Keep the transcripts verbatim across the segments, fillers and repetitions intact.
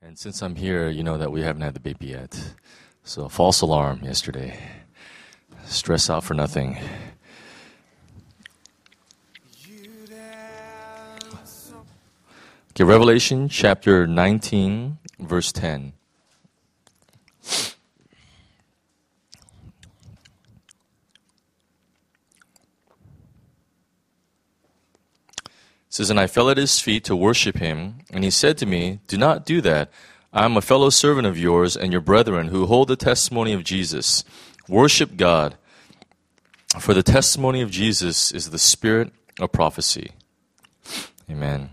And since I'm here, you know that we haven't had the baby yet. So, false alarm yesterday. Stress out for nothing. Okay, Revelation chapter nineteen, verse ten. It says, "And I fell at his feet to worship him, and he said to me, 'Do not do that. I am a fellow servant of yours and your brethren who hold the testimony of Jesus. Worship God, for the testimony of Jesus is the spirit of prophecy.'" Amen.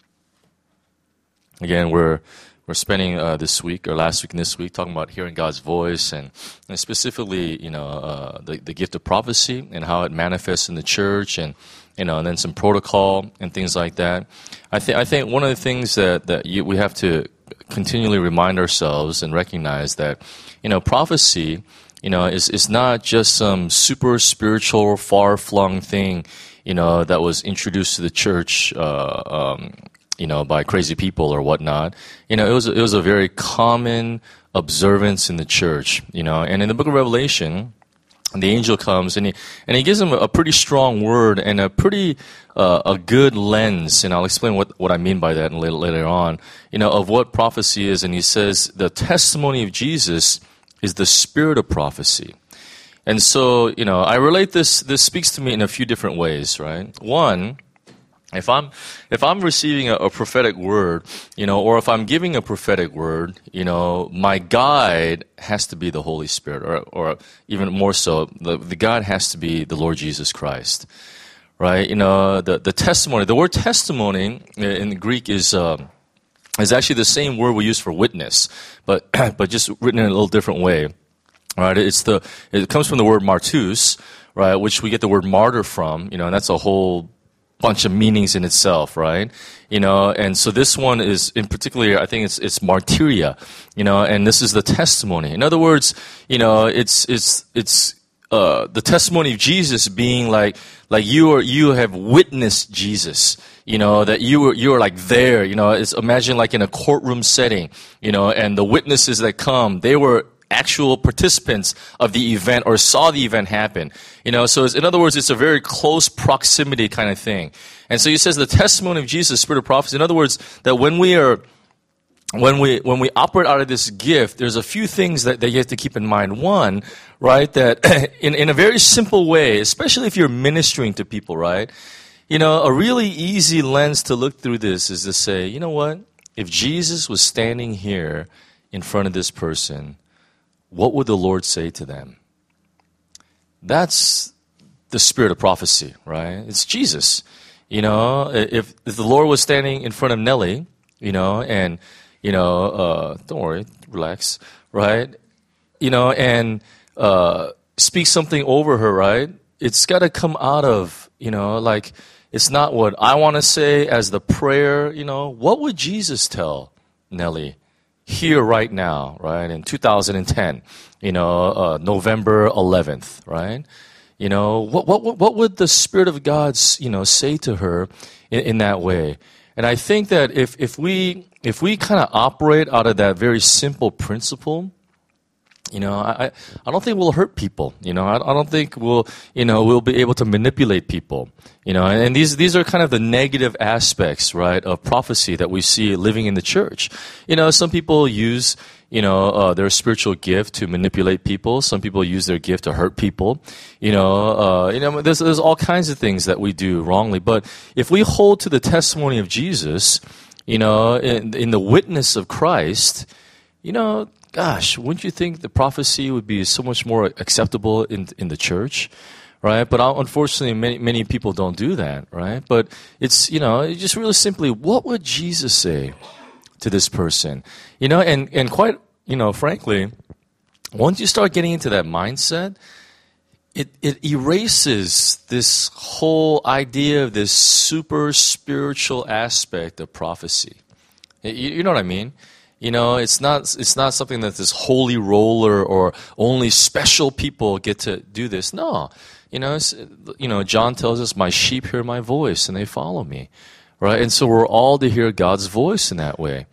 Again, we're we're spending uh, this week or last week and this week talking about hearing God's voice and, and specifically, you know, uh, the the gift of prophecy and how it manifests in the church and. You know, and then some protocol and things like that. I think I think one of the things that that you, we have to continually remind ourselves and recognize that, you know, prophecy, you know, is is not just some super spiritual, far flung thing, you know, that was introduced to the church, uh, um, you know, by crazy people or whatnot. You know, it was it was a very common observance in the church. You know, and in the book of Revelation. And the angel comes and he and he gives him a pretty strong word and a pretty uh, a good lens, and I'll explain what, what I mean by that later, later on. You know, of what prophecy is, and he says the testimony of Jesus is the spirit of prophecy. And so, you know, I relate this. This speaks to me in a few different ways, right? One. If I'm if I'm receiving a, a prophetic word, you know, or if I'm giving a prophetic word, you know, my guide has to be the Holy Spirit, or or even more so, the, the guide has to be the Lord Jesus Christ, right? You know, the the testimony. The word testimony in the Greek is uh, is actually the same word we use for witness, but but just written in a little different way, right? It's the it comes from the word martus, right, which we get the word martyr from, you know, and that's a whole bunch of meanings in itself, right? You know, and so this one is, in particular, I think it's it's martyria, you know, and this is the testimony. In other words, you know, it's it's it's uh, the testimony of Jesus being like like you are you have witnessed Jesus, you know, that you were you are like there, you know. It's imagine like in a courtroom setting, you know, and the witnesses that come, they were actual participants of the event or saw the event happen. You know, so it's, in other words, it's a very close proximity kind of thing. And so he says the testimony of Jesus, spirit of prophecy. In other words, that when we are, when we, when we operate out of this gift, there's a few things that, that you have to keep in mind. One, right, that in, in a very simple way, especially if you're ministering to people, right, you know, a really easy lens to look through this is to say, you know what, if Jesus was standing here in front of this person, what would the Lord say to them? That's the spirit of prophecy, right? It's Jesus. You know, if, if the Lord was standing in front of Nellie, you know, and, you know, uh, don't worry, relax, right? You know, and uh, speak something over her, right? It's got to come out of, you know, like, it's not what I want to say as the prayer, you know. What would Jesus tell Nellie? Here, right now, right, in two thousand ten, you know, uh, November eleventh, right? You know, what what what would the Spirit of God, you know, say to her in, in that way? And I think that if if we if we kind of operate out of that very simple principle, you know, I I don't think we'll hurt people. You know, I, I don't think we'll you know we'll be able to manipulate people. You know, and, and these these are kind of the negative aspects, right, of prophecy that we see living in the church. You know, some people use you know uh, their spiritual gift to manipulate people. Some people use their gift to hurt people. You know, uh, you know, there's there's all kinds of things that we do wrongly. But if we hold to the testimony of Jesus, you know, in, in the witness of Christ, you know. Gosh, wouldn't you think the prophecy would be so much more acceptable in in the church, right? But unfortunately, many many people don't do that, right? But it's you know just really simply, what would Jesus say to this person, you know? And and quite you know, frankly, once you start getting into that mindset, it it erases this whole idea of this super spiritual aspect of prophecy. You, you know what I mean? You know, it's not it's not something that this holy roller or only special people get to do this. No, you know, it's, you know, John tells us, "My sheep hear my voice and they follow me," right? And so we're all to hear God's voice in that way.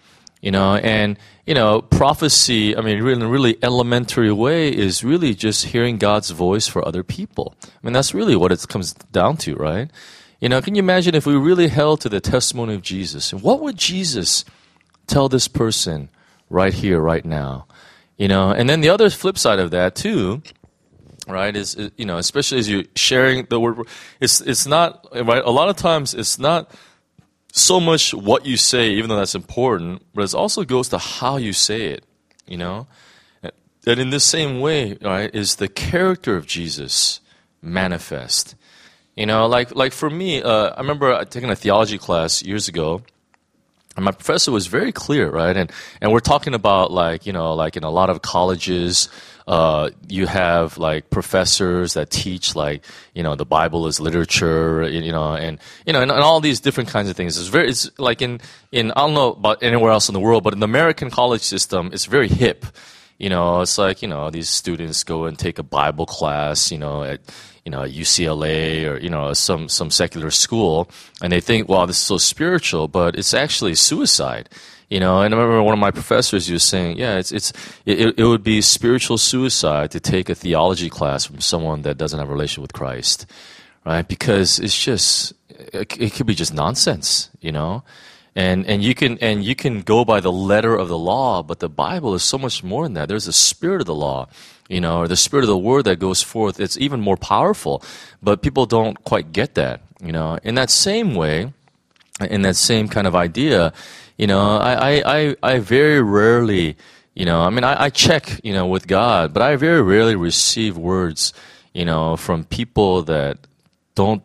You know, and, you know, prophecy, I mean, really, in a really elementary way is really just hearing God's voice for other people. I mean, that's really what it comes down to, right? You know, can you imagine if we really held to the testimony of Jesus? And what would Jesus tell this person right here, right now? You know, and then the other flip side of that, too, right, is, you know, especially as you're sharing the word, it's, it's not, right, a lot of times it's not so much what you say, even though that's important, but it also goes to how you say it, you know? And in the same way, right, is the character of Jesus manifest. You know, like like for me, uh, I remember taking a theology class years ago, and my professor was very clear, right? And and we're talking about like, you know, like in a lot of colleges, uh, you have like professors that teach like, you know, the Bible is literature, you know, and you know, and, and all these different kinds of things. It's very, it's like in in I don't know about anywhere else in the world, but in the American college system, it's very hip. You know, it's like, you know, these students go and take a Bible class, you know, at you know, U C L A or, you know, some, some secular school, and they think, wow, this is so spiritual, but it's actually suicide. You know, and I remember one of my professors, he was saying, yeah, it's, it's, it, it would be spiritual suicide to take a theology class from someone that doesn't have a relationship with Christ, right? Because it's just, it, it could be just nonsense, you know? And, and you can, and you can go by the letter of the law, but the Bible is so much more than that. There's the spirit of the law, you know, or the spirit of the word that goes forth. It's even more powerful, but people don't quite get that, you know? In that same way, in that same kind of idea, you know, I, I, I very rarely, you know, I mean, I, I check, you know, with God, but I very rarely receive words, you know, from people that don't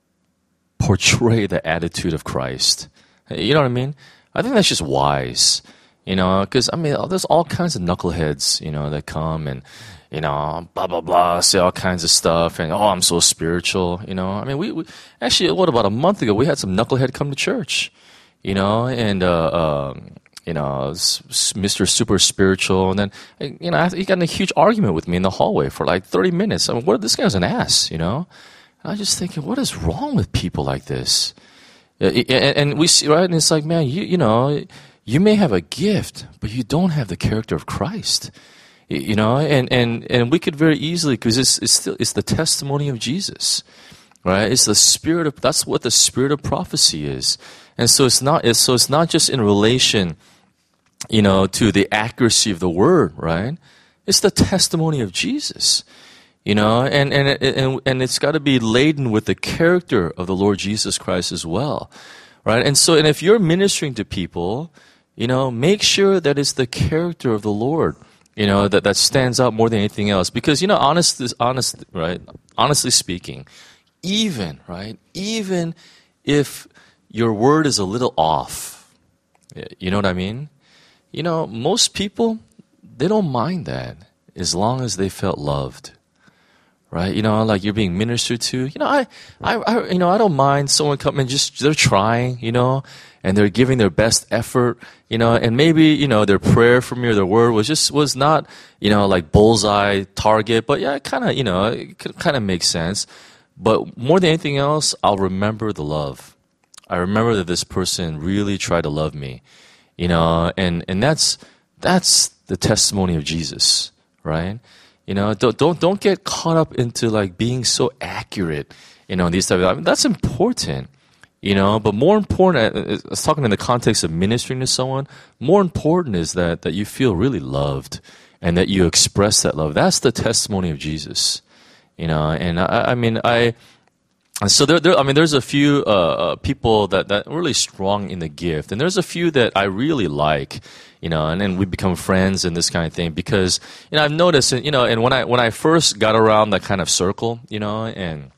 portray the attitude of Christ. You know what I mean? I think that's just wise, you know, because, I mean, there's all kinds of knuckleheads, you know, that come and, you know, blah, blah, blah, say all kinds of stuff, and, oh, I'm so spiritual, you know. I mean, we, we actually, what, about a month ago, we had some knucklehead come to church, you know, and, uh, um, you know, Mister Super Spiritual, and then, you know, he got in a huge argument with me in the hallway for like thirty minutes. I mean, what, this guy's an ass, you know. And I was just thinking, what is wrong with people like this? And we see, right, and it's like, man, you, you know, you may have a gift, but you don't have the character of Christ. You know, and, and, and we could very easily, because it's, it's still, it's the testimony of Jesus, right? It's the spirit of, that's what the spirit of prophecy is. And so it's not, it's, so it's not just in relation, you know, to the accuracy of the word, right? It's the testimony of Jesus, you know, and, and, and, and it's got to be laden with the character of the Lord Jesus Christ as well, right? And so, and if you're ministering to people, you know, make sure that it's the character of the Lord, you know, that, that stands out more than anything else. Because, you know, honest, honest, right? Honestly speaking, even, right? Even if your word is a little off, you know what I mean? You know, most people, they don't mind that as long as they felt loved. Right, you know, like you're being ministered to. You know, I, I, I, you know, I don't mind someone coming. Just they're trying, you know, and they're giving their best effort, you know, and maybe you know their prayer for me or their word was just was not, you know, like bullseye target, but yeah, it kind of, you know, it kind of makes sense. But more than anything else, I'll remember the love. I remember that this person really tried to love me, you know, and and that's that's the testimony of Jesus, right? You know, don't don't don't get caught up into like being so accurate. You know, these type of, I mean, that's important. You know, but more important, I was talking in the context of ministering to someone. More important is that that you feel really loved and that you express that love. That's the testimony of Jesus. You know, and I, I mean, I. So there, there, I mean, there's a few uh, uh, people that that are really strong in the gift, and there's a few that I really like. You know, and then we become friends and this kind of thing because, you know, I've noticed, you know, and when I, when I first got around that kind of circle, you know, and,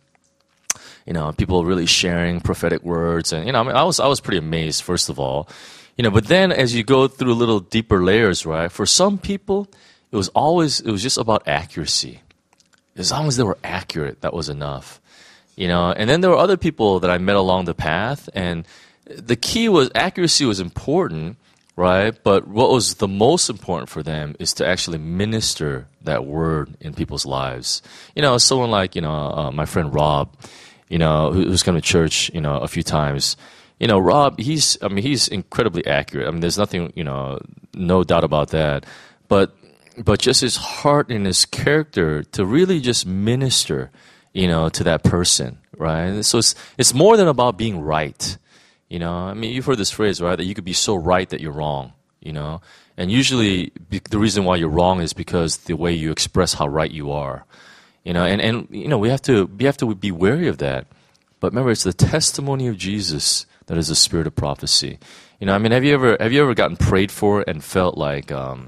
you know, people really sharing prophetic words and, you know, I mean, I was, I was pretty amazed, first of all, you know, but then as you go through little deeper layers, right, for some people, it was always, it was just about accuracy. As long as they were accurate, that was enough, you know, and then there were other people that I met along the path, and the key was accuracy was important. Right? But what was the most important for them is to actually minister that word in people's lives. You know, someone like, you know, uh, my friend Rob, you know, who, who's come to church, you know, a few times, you know, Rob, he's, I mean, he's incredibly accurate. I mean, there's nothing, you know, no doubt about that. But, but just his heart and his character to really just minister, you know, to that person, right? So it's, it's more than about being right. You know, I mean, you've heard this phrase, right? That you could be so right that you're wrong, you know? And usually be, the reason why you're wrong is because the way you express how right you are. You know, and, and you know, we have to we have to be wary of that. But remember, it's the testimony of Jesus that is the spirit of prophecy. You know, I mean, have you ever have you ever gotten prayed for and felt like, um,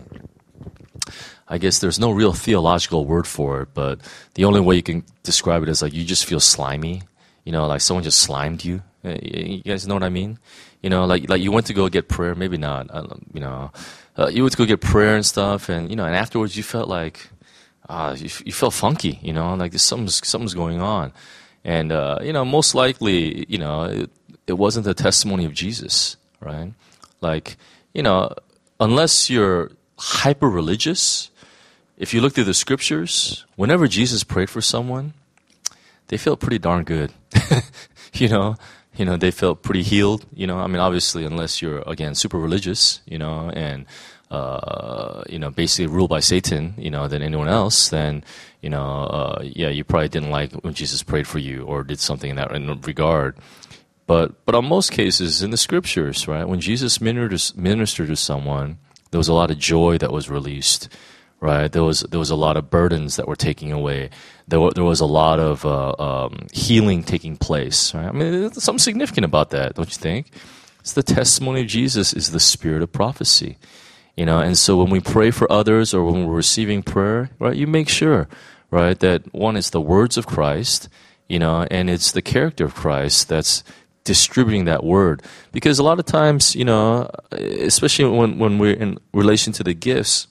I guess there's no real theological word for it, but the only way you can describe it is like you just feel slimy. You know, like someone just slimed you. You guys know what I mean? You know, like like you went to go get prayer, maybe not. You know, uh, you went to go get prayer and stuff, and you know, and afterwards you felt like, ah, uh, you, you felt funky. You know, like there's something's something's going on, and uh, you know, most likely, you know, it, it wasn't the testimony of Jesus, right? Like, you know, unless you're hyper religious, if you look through the scriptures, whenever Jesus prayed for someone, they felt pretty darn good. you know. You know, they felt pretty healed, you know. I mean, obviously, unless you're, again, super religious, you know, and, uh, you know, basically ruled by Satan, you know, than anyone else, then, you know, uh, yeah, you probably didn't like when Jesus prayed for you or did something in that regard. But, but on most cases, in the scriptures, right, when Jesus ministered, ministered to someone, there was a lot of joy that was released. Right, there was there was a lot of burdens that were taking away. There were, there was a lot of uh, um, healing taking place. Right? I mean, there's something significant about that, don't you think? It's the testimony of Jesus is the spirit of prophecy, you know. And so when we pray for others or when we're receiving prayer, right, you make sure, right, that one is the words of Christ, you know, and it's the character of Christ that's distributing that word. Because a lot of times, you know, especially when when we're in relation to the gifts.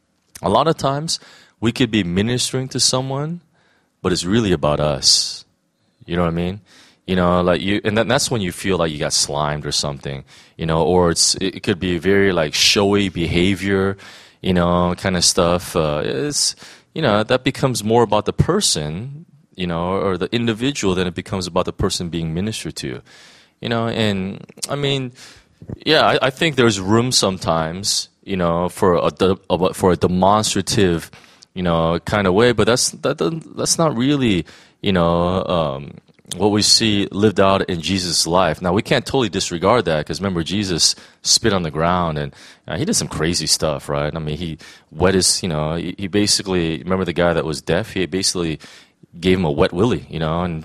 A lot of times, we could be ministering to someone, but it's really about us. You know what I mean? You know, like you, and then that's when you feel like you got slimed or something. You know, or it's it could be very like showy behavior, you know, kind of stuff. Uh, it's you know that becomes more about the person, you know, or the individual than it becomes about the person being ministered to. You know, and I mean, yeah, I, I think there's room sometimes. You know, for a, a for a demonstrative, you know, kind of way, but that's that that's not really, you know, um, what we see lived out in Jesus' life. Now we can't totally disregard that because remember Jesus spit on the ground and uh, he did some crazy stuff, right? I mean, he wet his, you know, he, he basically remember the guy that was deaf. He basically gave him a wet willy, you know, and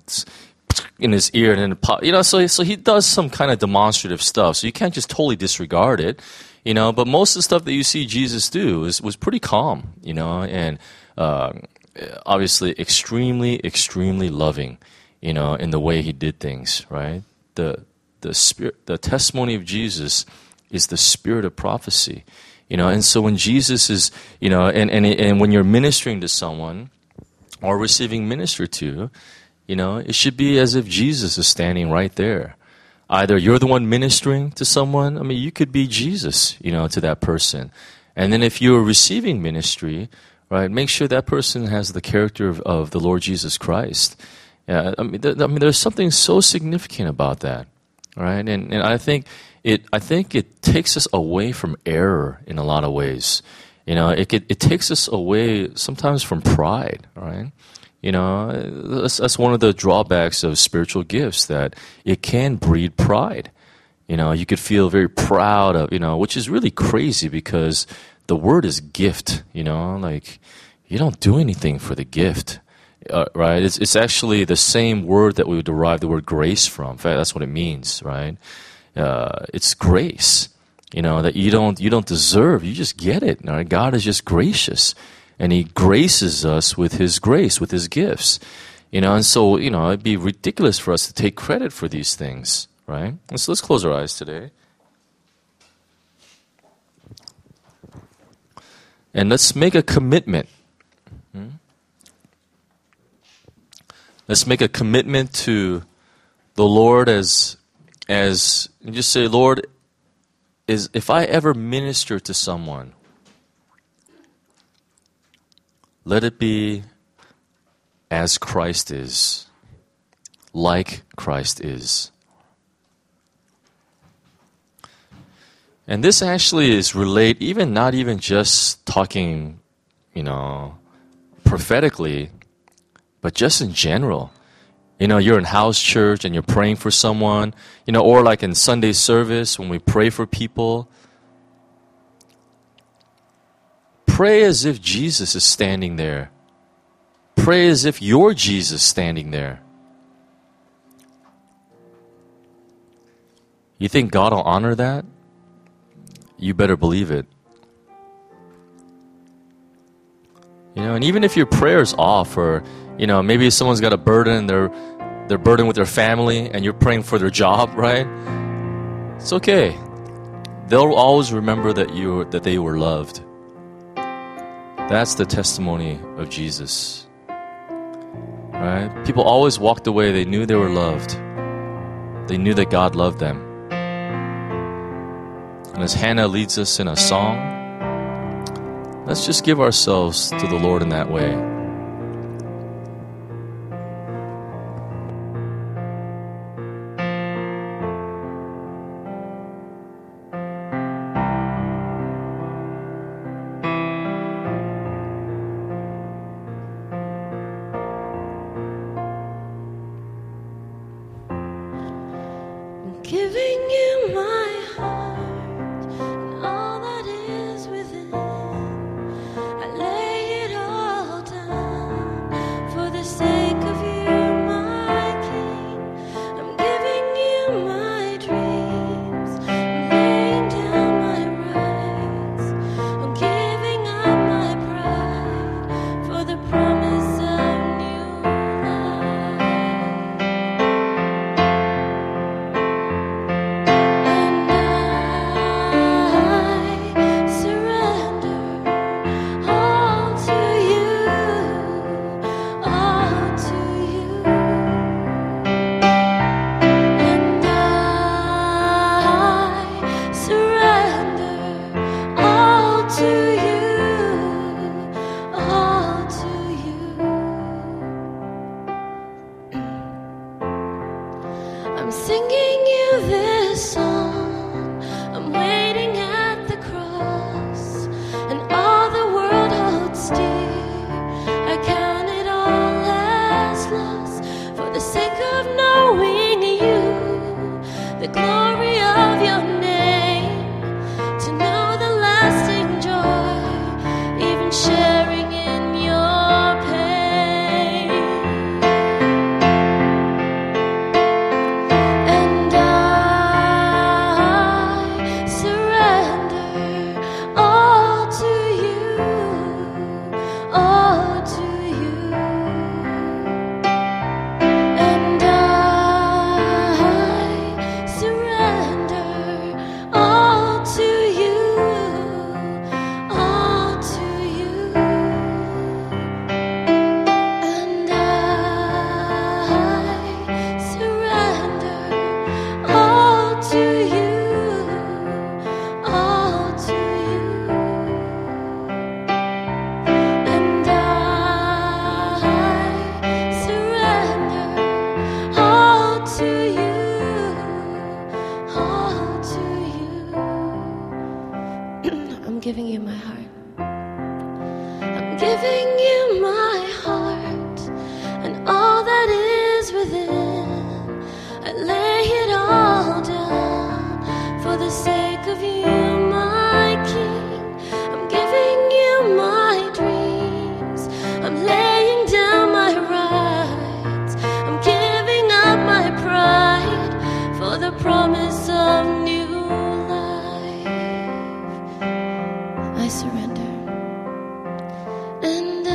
in his ear and then it pop, you know, so so he does some kind of demonstrative stuff. So you can't just totally disregard it. You know, but most of the stuff that you see Jesus do is, was pretty calm, you know, and uh, obviously extremely, extremely loving, you know, in the way he did things, right? The the spirit, the testimony of Jesus is the spirit of prophecy, you know, and so when Jesus is, you know, and, and, and when you're ministering to someone or receiving ministered to, you know, it should be as if Jesus is standing right there. Either you're the one ministering to someone, I mean, you could be Jesus, you know, to that person. And then if you're receiving ministry, right, make sure that person has the character of, of the Lord Jesus Christ. Yeah, I mean, th- I mean, there's something so significant about that, right? And and I think it, I think it takes us away from error in a lot of ways. You know, it it, it takes us away sometimes from pride, right? You know, that's, that's one of the drawbacks of spiritual gifts, that it can breed pride. You know, you could feel very proud of, you know, which is really crazy because the word is gift, you know, like you don't do anything for the gift, uh, right? It's, it's actually the same word that we would derive the word grace from. In fact, that's what it means, right? Uh, it's grace, you know, that you don't, you don't deserve, you just get it. Right? God is just gracious. And he graces us with his grace, with his gifts. You know, and so, you know, it'd be ridiculous for us to take credit for these things, right? And so let's close our eyes today. And let's make a commitment. Hmm? Let's make a commitment to the Lord as, as, and just say, Lord, is if I ever minister to someone, let it be as Christ is, like Christ is. And this actually is relate, even not even just talking, you know, prophetically, but just in general. You know, you're in house church and you're praying for someone, you know, or like in Sunday service when we pray for people. Pray as if Jesus is standing there. Pray as if you're Jesus standing there. You think God will honor that? You better believe it. You know, and even if your prayer's off, or, you know, maybe someone's got a burden, they're they're burdened with their family, and you're praying for their job, right? It's okay. They'll always remember that you that they were loved. That's the testimony of Jesus. Right? People always walked away, they knew they were loved. They knew that God loved them. And as Hannah leads us in a song, let's just give ourselves to the Lord in that way. Giving you my heart and all that is within. I lay it all down for the sake of you, my King. I'm giving you my dreams. I'm laying down my rights. I'm giving up my pride for the promise of new life. I'm singing you this song. I'm waiting at the cross, and all the world holds dear. I count it all as loss for the sake of knowing you, the glory of your name, to know the lasting joy, even sharing in your pain. And I surrender all to you, all to you. And I surrender all to you, all to you. And I surrender all to you, all to you. And I surrender all to you, all to you. I'm giving you my heart. I'm giving you my heart and all that is within. I lay it all down for the sake of you, my King. I'm giving you my dreams. I'm laying down my rights. I'm giving up my pride for the promise of new life. I surrender. And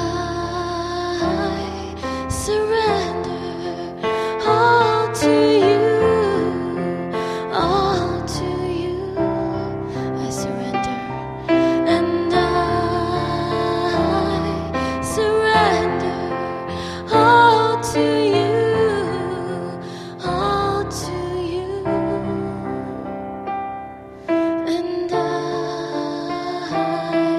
I surrender all to you, all to you. I surrender. And I surrender all to you, all to you. And I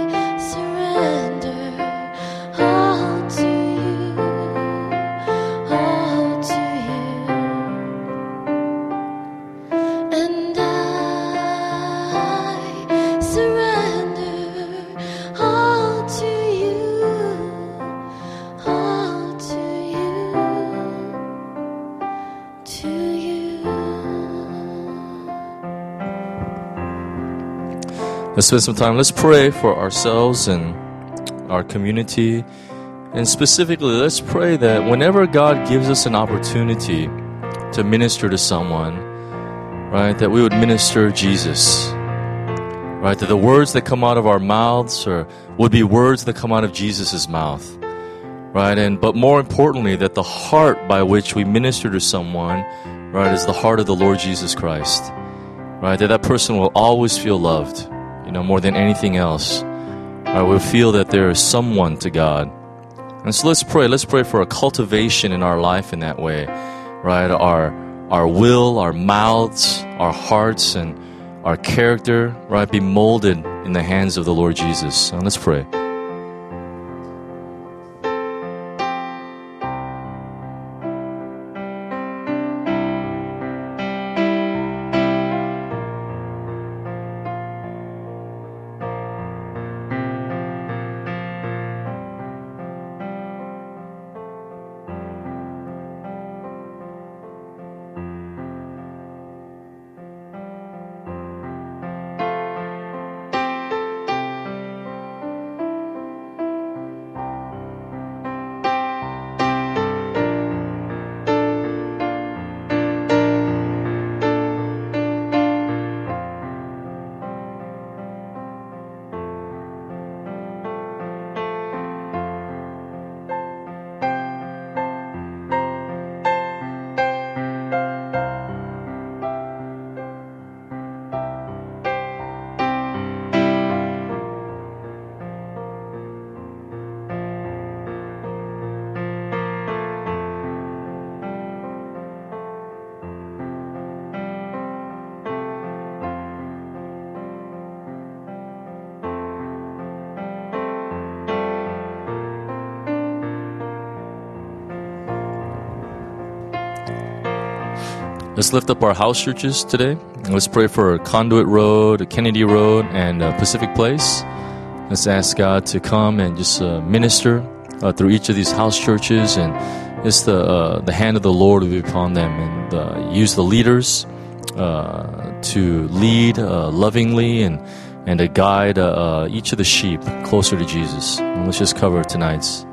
let's spend some time. Let's pray for ourselves and our community. And specifically, let's pray that whenever God gives us an opportunity to minister to someone, right, that we would minister Jesus. Right, that the words that come out of our mouths or would be words that come out of Jesus' mouth. Right, and but more importantly, that the heart by which we minister to someone, right, is the heart of the Lord Jesus Christ. Right, that that person will always feel loved, you know, more than anything else. Right, we'll feel that there is someone to God. And so let's pray. Let's pray for a cultivation in our life in that way. Right, our our will, our mouths, our hearts, and our character, right, be molded in the hands of the Lord Jesus. So let's pray. Let's lift up our house churches today. Let's pray for Conduit Road, Kennedy Road, and uh, Pacific Place. Let's ask God to come and just uh, minister uh, through each of these house churches, and just the uh, the hand of the Lord will be upon them, and uh, use the leaders uh, to lead uh, lovingly and and to guide uh, uh, each of the sheep closer to Jesus. And let's just cover tonight's.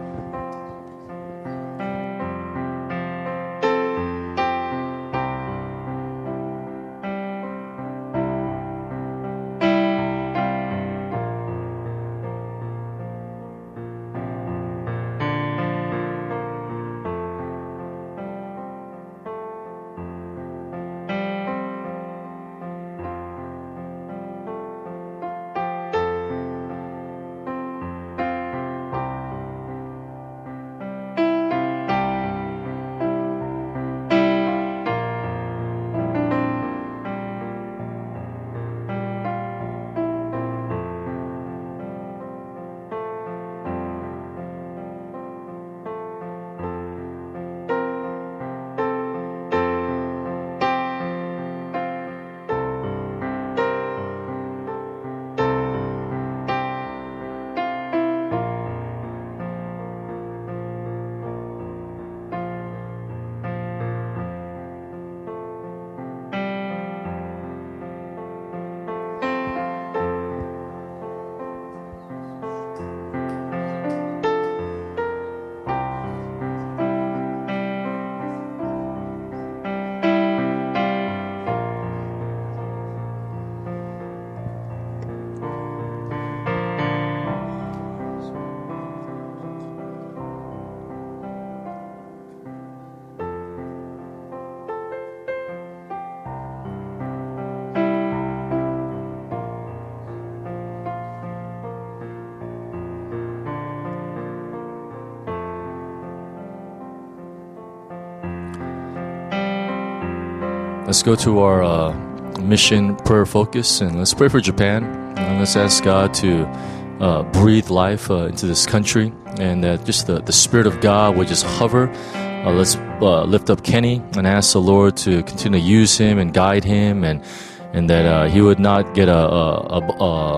Let's go to our uh, mission prayer focus, and let's pray for Japan. And let's ask God to uh, breathe life uh, into this country, and that just the, the Spirit of God would just hover. Uh, let's uh, lift up Kenny and ask the Lord to continue to use him and guide him, and and that uh, he would not get a, a, a,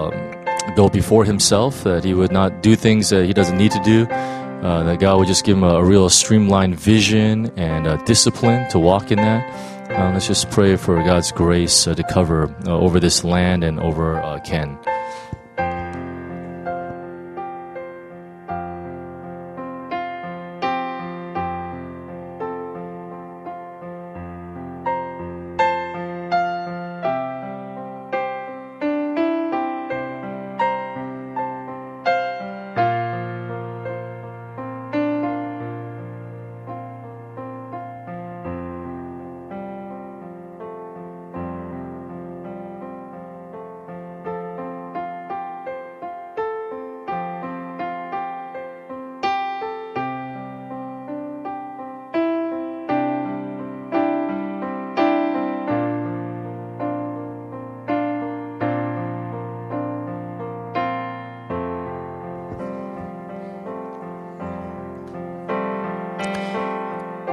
a go before himself, that he would not do things that he doesn't need to do. Uh, that God would just give him a, a real streamlined vision and uh, discipline to walk in that. Uh, let's just pray for God's grace uh, to cover uh, over this land and over uh, Ken.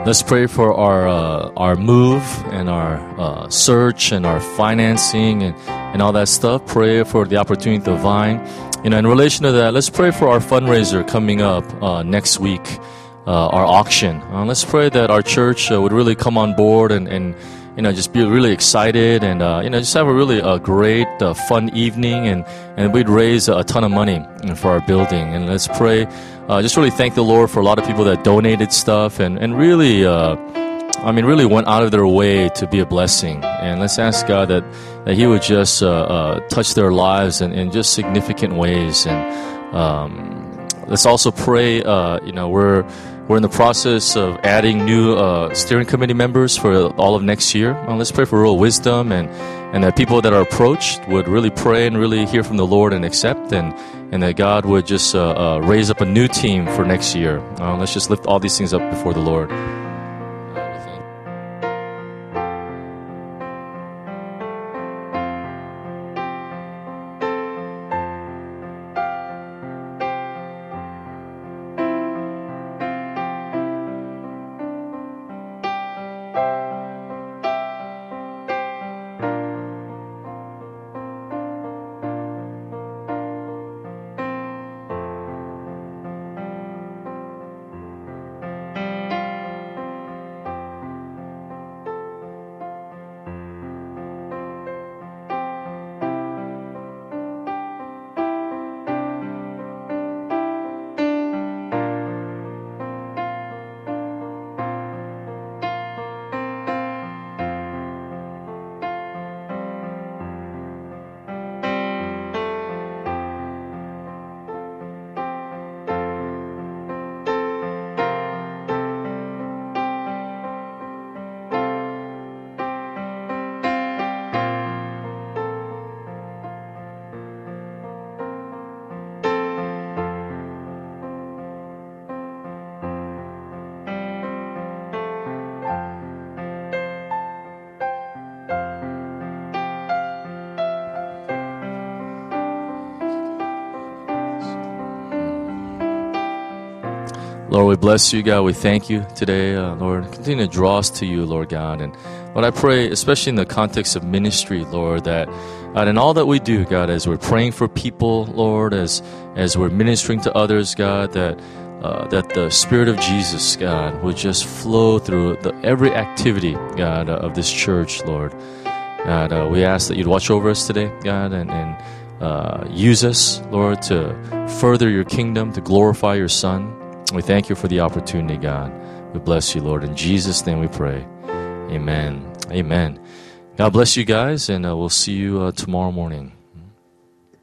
Let's pray for our uh, our move and our uh, search and our financing and, and all that stuff. Pray for the opportunity to Vine. You know, in relation to that, let's pray for our fundraiser coming up uh, next week, uh, our auction. Uh, let's pray that our church uh, would really come on board and, and you know, just be really excited and, uh, you know, just have a really uh, great, uh, fun evening and, and we'd raise a ton of money for our building. And let's pray, uh, just really thank the Lord for a lot of people that donated stuff and, and really, uh, I mean, really went out of their way to be a blessing. And let's ask God that, that He would just uh, uh, touch their lives in, in just significant ways. And um, let's also pray, uh, you know, we're we're in the process of adding new uh, steering committee members for all of next year. Well, let's pray for real wisdom and, and that people that are approached would really pray and really hear from the Lord and accept, and, and that God would just uh, uh, raise up a new team for next year. Uh, let's just lift all these things up before the Lord. Lord, we bless you, God. We thank you today, uh, Lord. Continue to draw us to you, Lord God. And Lord, I pray, especially in the context of ministry, Lord, that God, in all that we do, God, as we're praying for people, Lord, as as we're ministering to others, God, that uh, that the Spirit of Jesus, God, would just flow through the, every activity, God, uh, of this church, Lord. God, uh, we ask that you'd watch over us today, God, and, and uh, use us, Lord, to further your kingdom, to glorify your Son. We thank you for the opportunity, God. We bless you, Lord. In Jesus' name we pray. Amen. Amen. God bless you guys, and uh, we'll see you uh, tomorrow morning.